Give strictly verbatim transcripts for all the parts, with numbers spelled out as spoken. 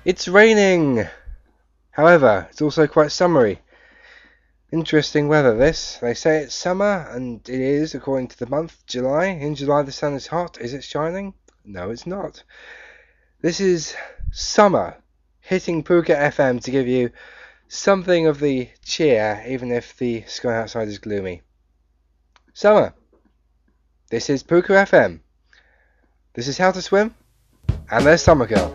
It's raining! However, it's also quite summery. Interesting weather this. They say it's summer, and it is according to the month, July. In July the sun is hot. Is it shining? No, it's not. This is summer, hitting Pukka F M to give you something of the cheer, even if the sky outside is gloomy. Summer. This is Pukka F M. This is How to Swim, and there's Summer Girl.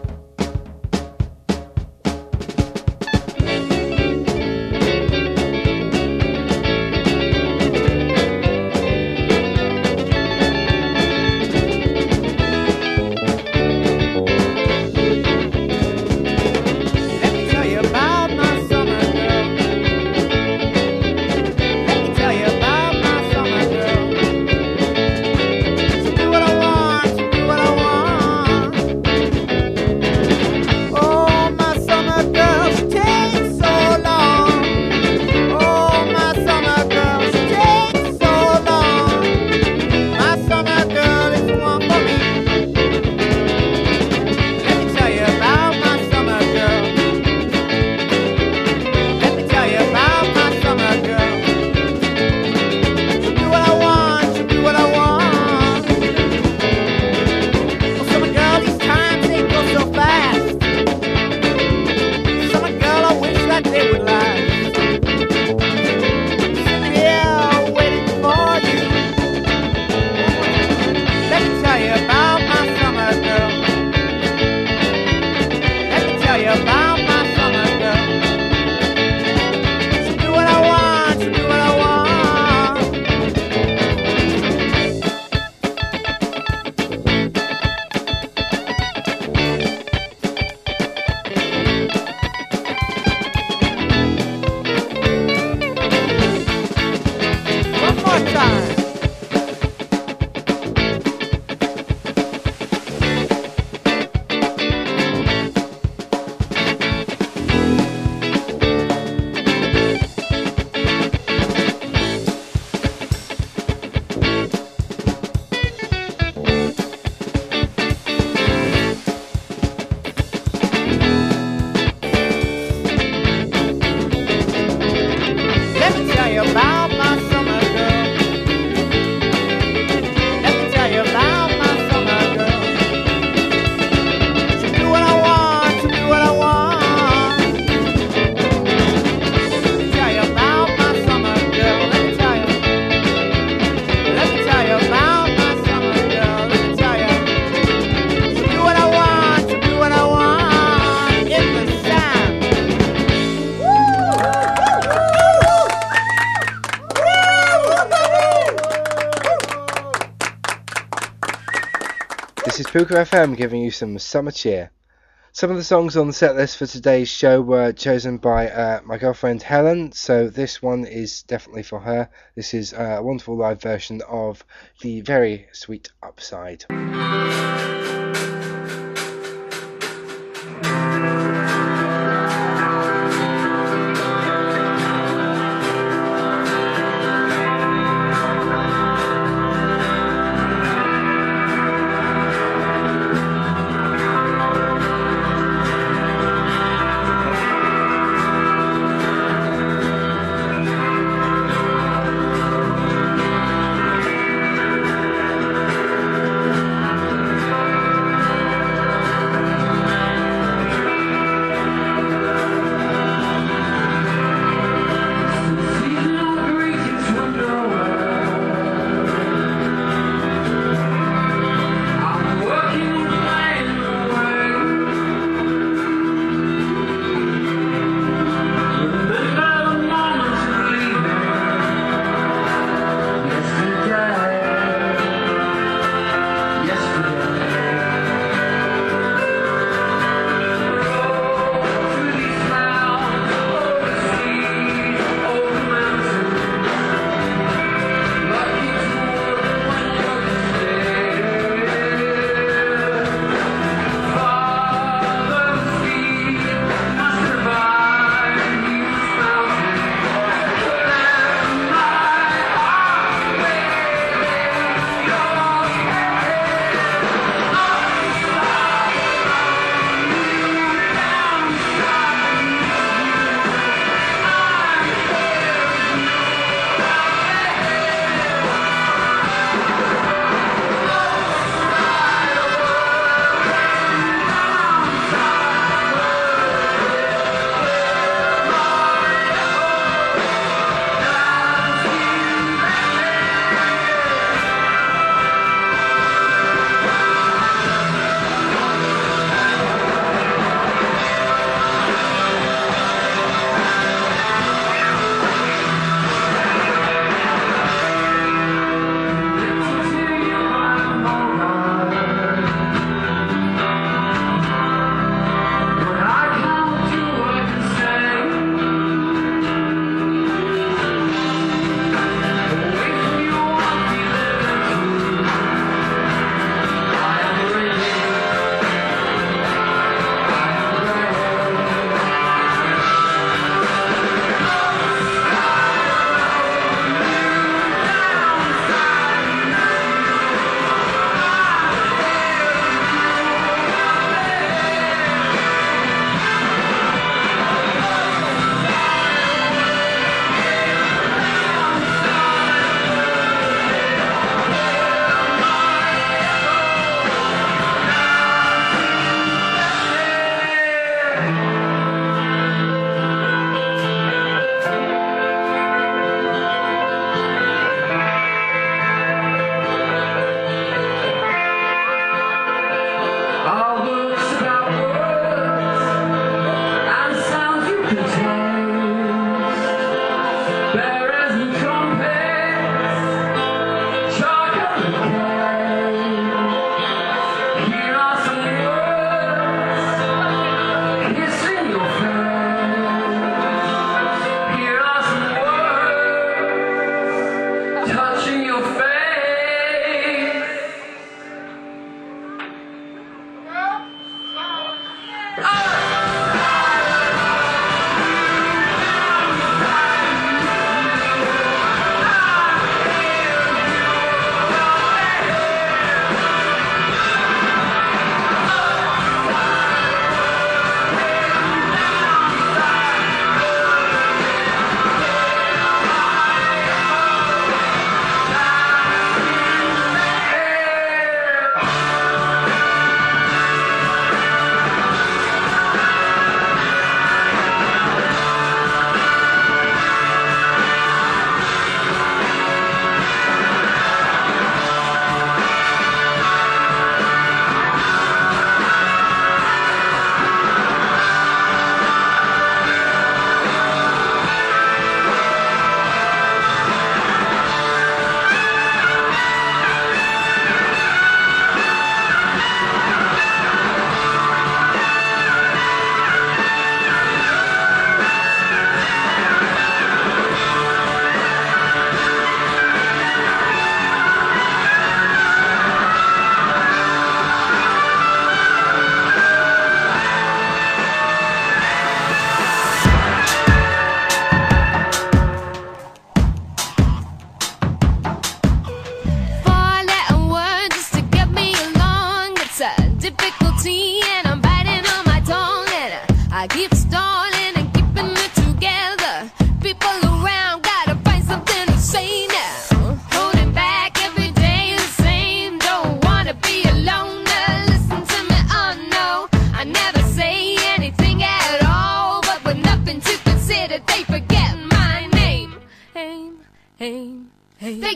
This is Pukka F M giving you some summer cheer. Some of the songs on the set list for today's show were chosen by uh, my girlfriend Helen, so this one is definitely for her. This is a wonderful live version of the very sweet Upside.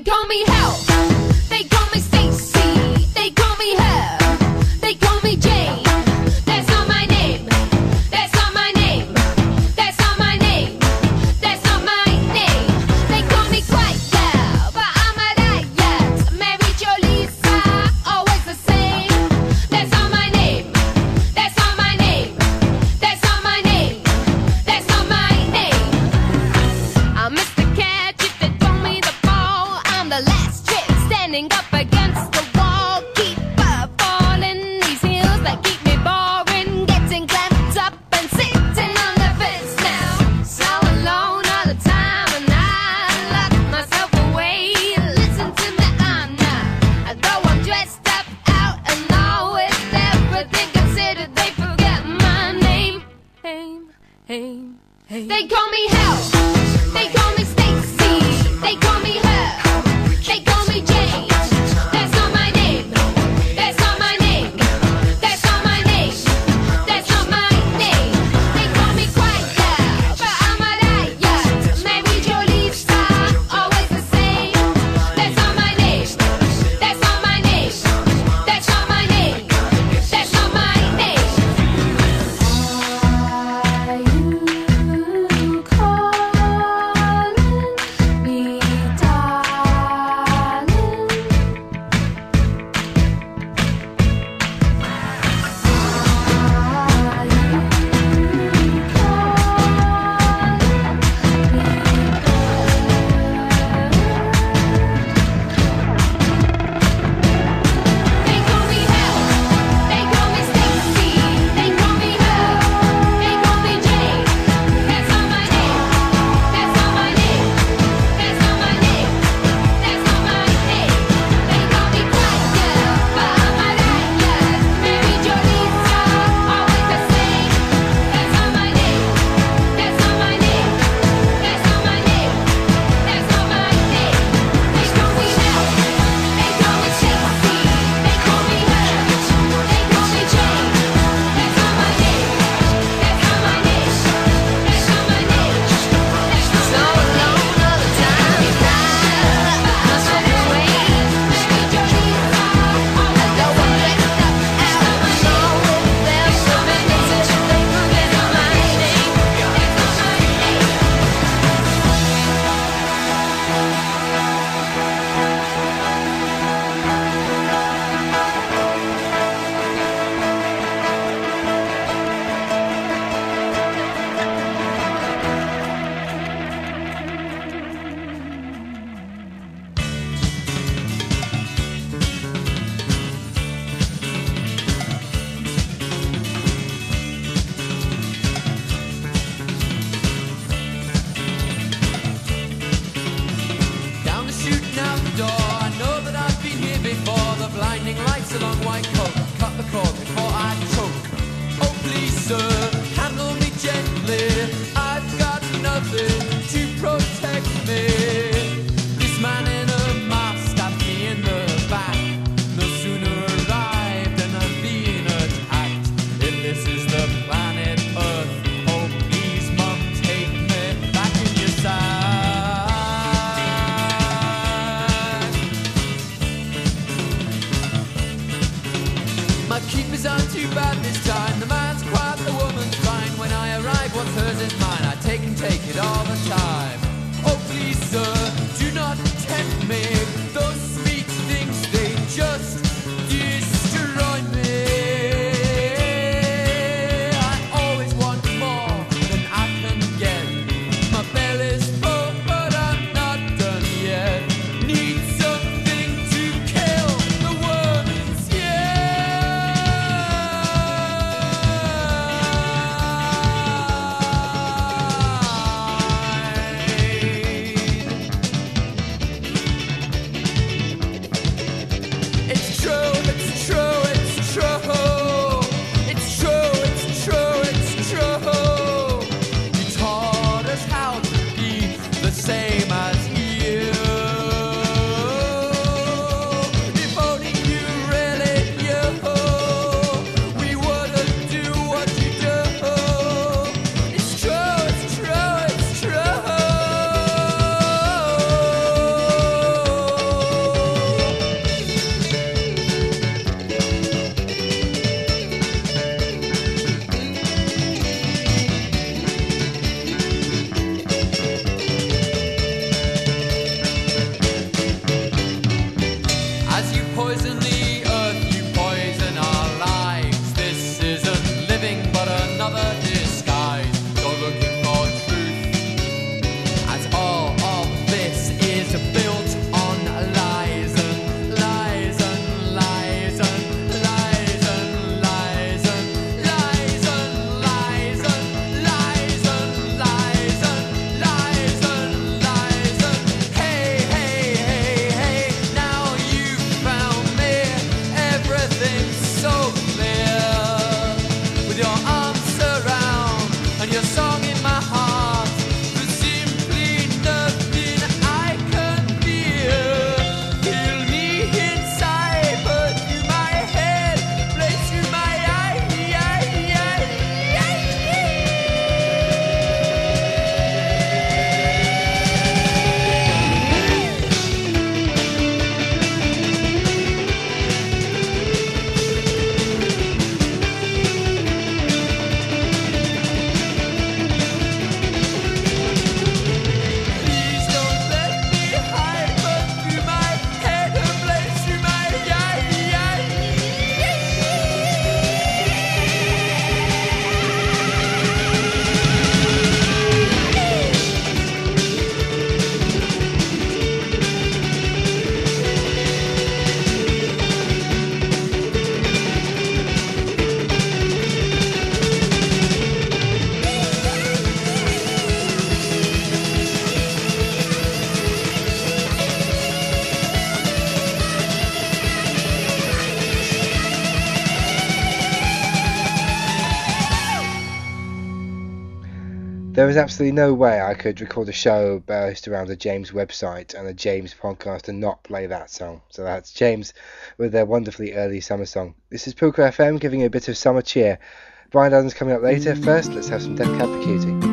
call me Hell. They call me Stacy. They call me Her. They call me Jane. That's not my name. That's not my name. That's not my name. That's not my name. They call me Quiet Girl, but I'm a riot. Mary Jo Lisa, always the same. That's not my name. That's not my name. That's not my name. That's not my name. I'm Mister Catch if they throw me the ball. I'm the last trick standing up against the wall. Keep up falling these heels that keep me boring. Getting clamped up and sitting on the fence now. So alone all the time and I lock myself away. Listen to me, I'm not. Though I'm dressed up out and all with everything considered, they forget my name. Name, name, name. They call me Hell. They call me Stacy. They call me Her. They call me Jane. That's not my name. That's not my name. That's not my name. That's not my name. They call me Quiet Girl, but I'm a riot. Mary Jo Lisa, always the same. That's not my name. That's not my name. That's not my name. That's not my name. Are you calling me darling? Are you They call me Hell. They call me Stacy. They call me Her. They call me Jane. That's not my name. That's not my name. That's not my name. That's not my name. They call me Quiet Girl, but I'm a riot. Mary Jo Lisa, always the same. That's not my name. That's not my name. That's not my name. That's not my name. They call me Hell. They call me Stacy. They call me Her. They call me Jane. That's not my name. That's not my name. That's not my name. That's not so alone all the time. I myself away. Mary Jo Lisa, always the same. Out and all with them. So many times they forget my name. That's not my name. Down the shooting out the door, I know that I've been here before. The blinding lights, a long white coat, cut the cord before I choke. Oh please sir, handle me gently, I've got nothing to protect me. This man in a mask stabbed me in the back. No sooner arrived than I'm being attacked. If this is the planet Earth, oh please mum, take me back in your side. My keepers aren't too bad this time. The man's quiet, the woman's fine. When I arrive, what's hers is mine. I take and take it all the time. Oh please sir, do not tempt me. Those sweet things, they just destroy me. I always want more than I can get. My belly's full, but I'm not done yet. Need something to kill the worms, yeah. It's There is absolutely no way I could record a show based around a James website and a James podcast and not play that song. So that's James with their wonderfully early summer song. This is Pooka F M giving you a bit of summer cheer. Brian Adams coming up later. First, let's have some Death Cab for Cutie.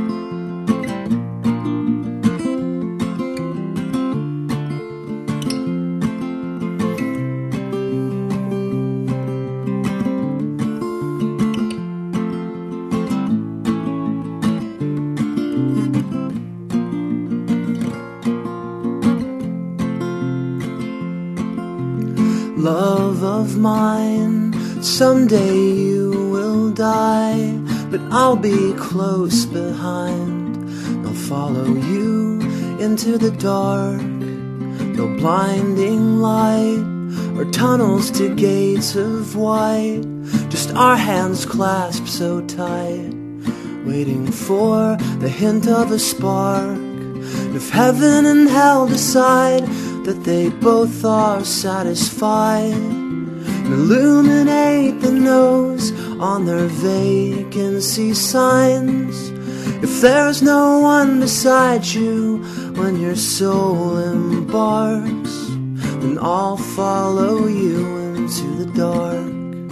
Love of mine, someday you will die, but I'll be close behind. I'll follow you into the dark, no blinding light or tunnels to gates of white, just our hands clasped so tight, waiting for the hint of a spark. If heaven and hell decide that they both are satisfied, and illuminate the nose on their vacancy signs. If there's no one beside you when your soul embarks, then I'll follow you into the dark.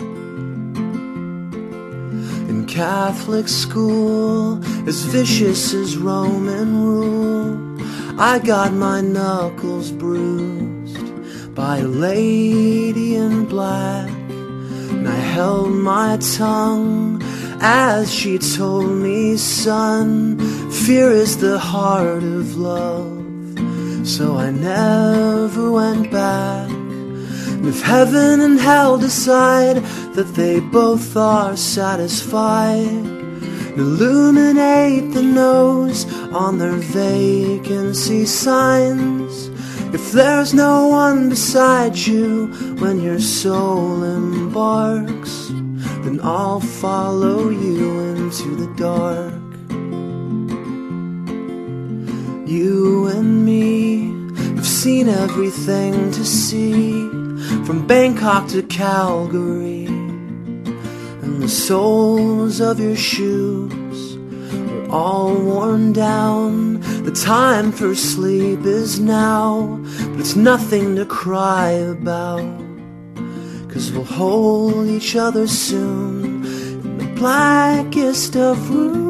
In Catholic school, as vicious as Roman rule, I got my knuckles bruised by a lady in black, and I held my tongue as she told me, son, fear is the heart of love. So I never went back. And if heaven and hell decide that they both are satisfied, illuminate the nose on their vacancy signs. If there's no one beside you when your soul embarks, then I'll follow you into the dark. You and me have seen everything to see, from Bangkok to Calgary, and the soles of your shoes are all worn down. The time for sleep is now, but it's nothing to cry about, 'cause we'll hold each other soon in the blackest of rooms.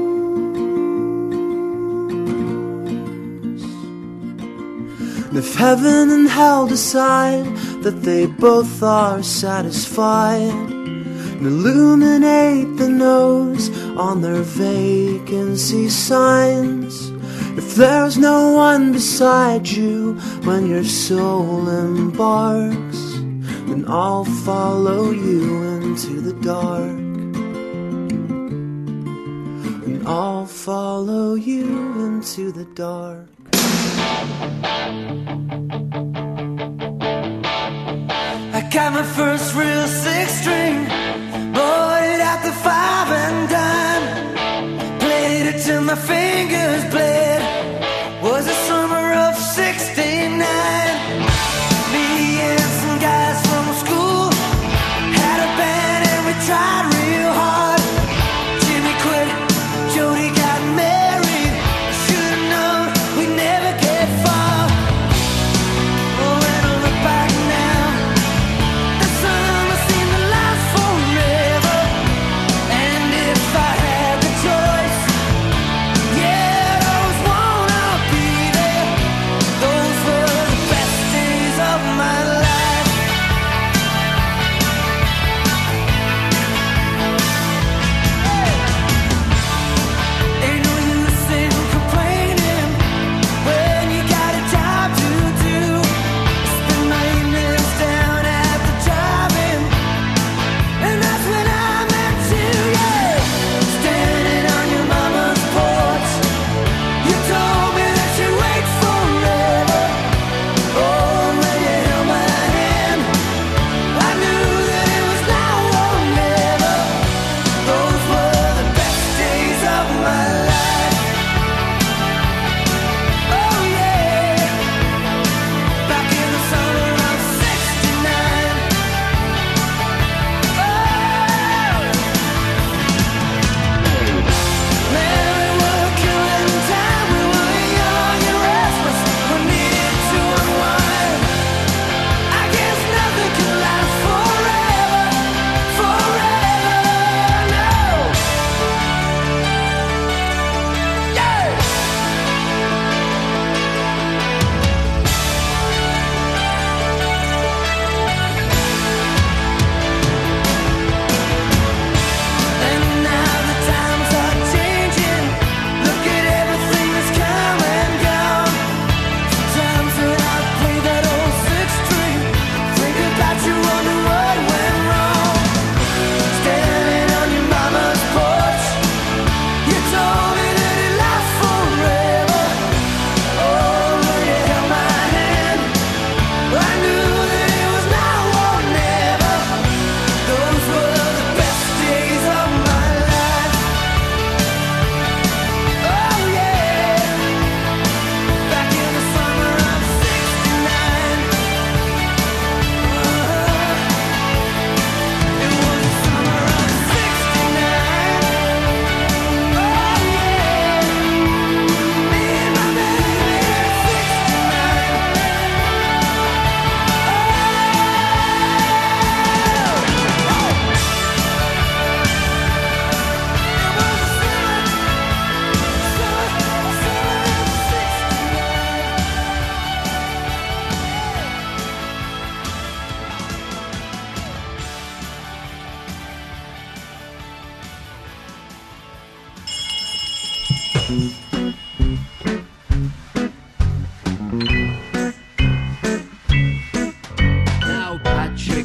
And if heaven and hell decide that they both are satisfied, and illuminate the nose on their vacancy signs, if there's no one beside you when your soul embarks, then I'll follow you into the dark. And I'll follow you into the dark. I got my first real six string, bought it at the five and dime, played it till my fingers bled. Was the summer of sixty-nine. Me and some guys from school had a band and we tried real hard. Jimmy quit, Jody got married. Should've known we'd never get far. Oh, when I look back now, the summer seemed to last forever.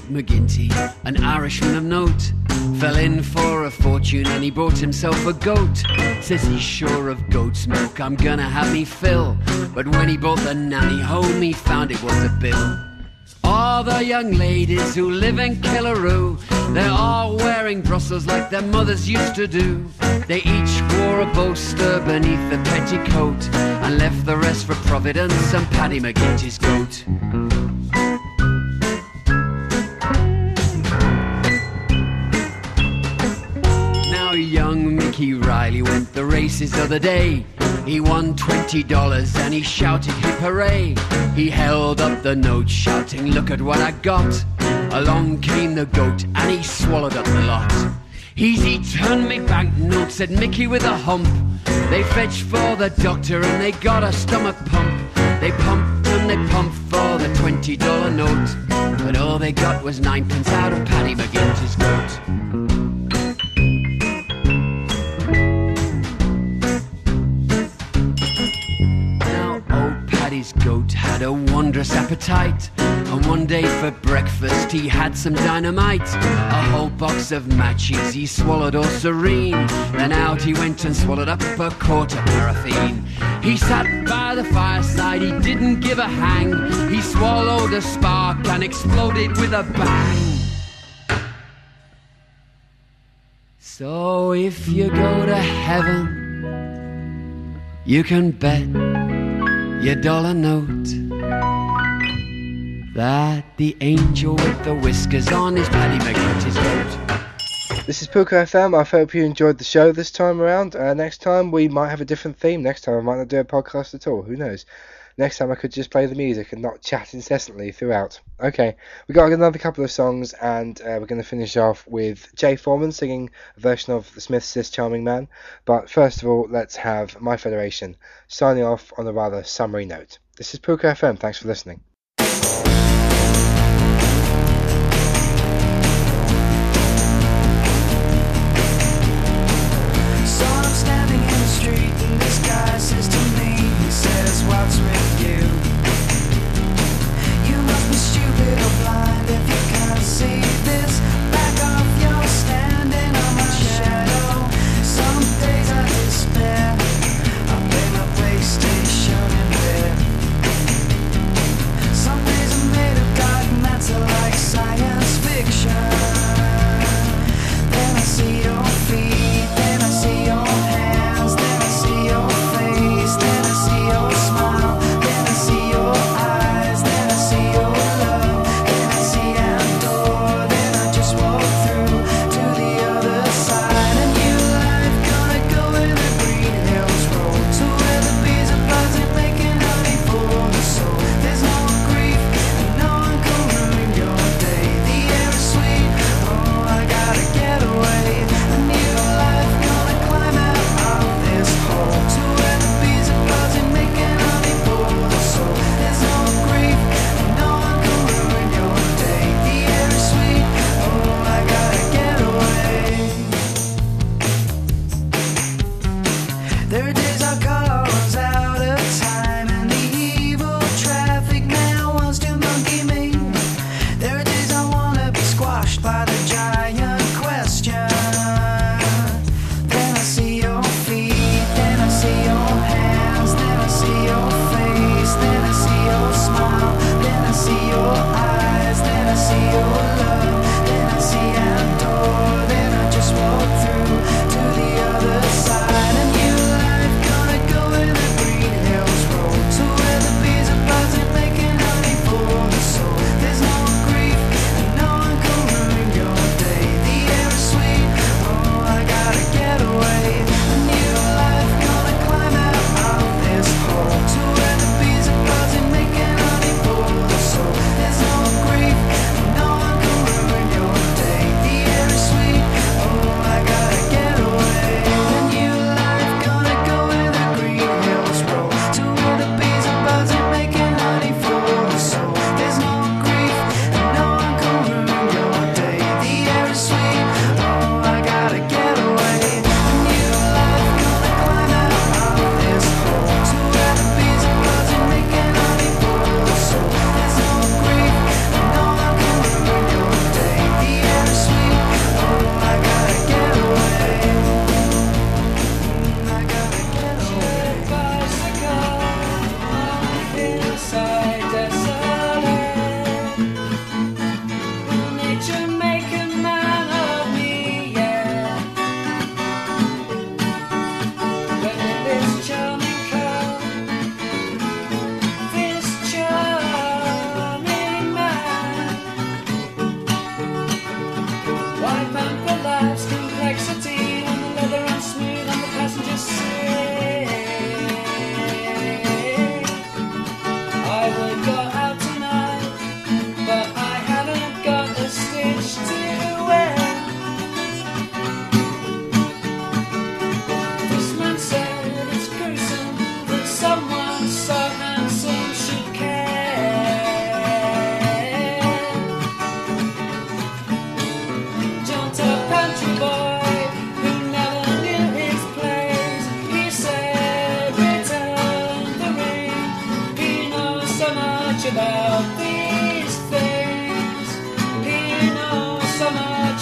McGinty, an Irishman of note, fell in for a fortune and he bought himself a goat. Says he's sure of goat's milk, I'm gonna have me fill. But when he brought the nanny home, he found it was a bill. All the young ladies who live in Killaroo, they're all wearing Brussels like their mothers used to do. They each wore a bolster beneath the petticoat and left the rest for Providence and Paddy McGinty's goat. Now young Mickey Riley went the races the other day. He won twenty dollars and he shouted hip hooray. He held up the note shouting, look at what I got. Along came the goat and he swallowed up the lot. He's eaten me banknote, said Mickey with a hump. They fetched for the doctor and they got a stomach pump. They pumped and they pumped for the twenty dollar note, but all they got was ninepence out of Paddy McGinty's goat. Paddy's goat had a wondrous appetite, and one day for breakfast he had some dynamite. A whole box of matches he swallowed all serene. Then out he went and swallowed up a quart of paraffin. He sat by the fireside, he didn't give a hang. He swallowed a spark and exploded with a bang. So if you go to heaven, you can bet your dollar note that the angel with the whiskers on is Paddy McGinty's goat. This is Pooka F M. I hope you enjoyed the show this time around. Uh, next time we might have a different theme. Next time I might not do a podcast at all. Who knows? Next time I could just play the music and not chat incessantly throughout. Okay, we got another couple of songs, and uh, we're going to finish off with Jay Foreman singing a version of the Smiths' This Charming Man. But first of all, let's have My Federation signing off on a rather summary note. This is Pooka F M. Thanks for listening. What's with you? You must be stupid or blind if you can't see this. Back off, you're standing on my shadow. Some days I despair. I play my PlayStation in bed.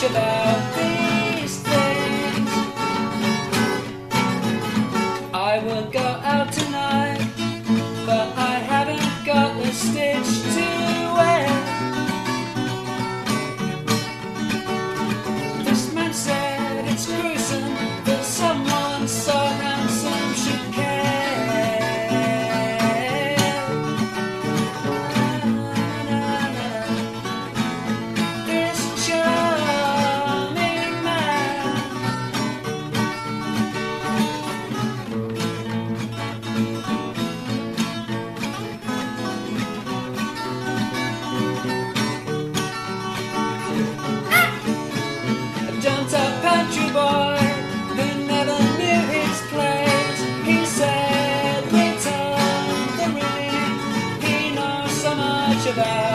about these things. I will go out tonight, but I haven't got a stitch to wear. This man said it's gruesome that someone so handsome should care. This charming man. A jumped-up country boy who never knew his place. He said, return the ring. He knows so much about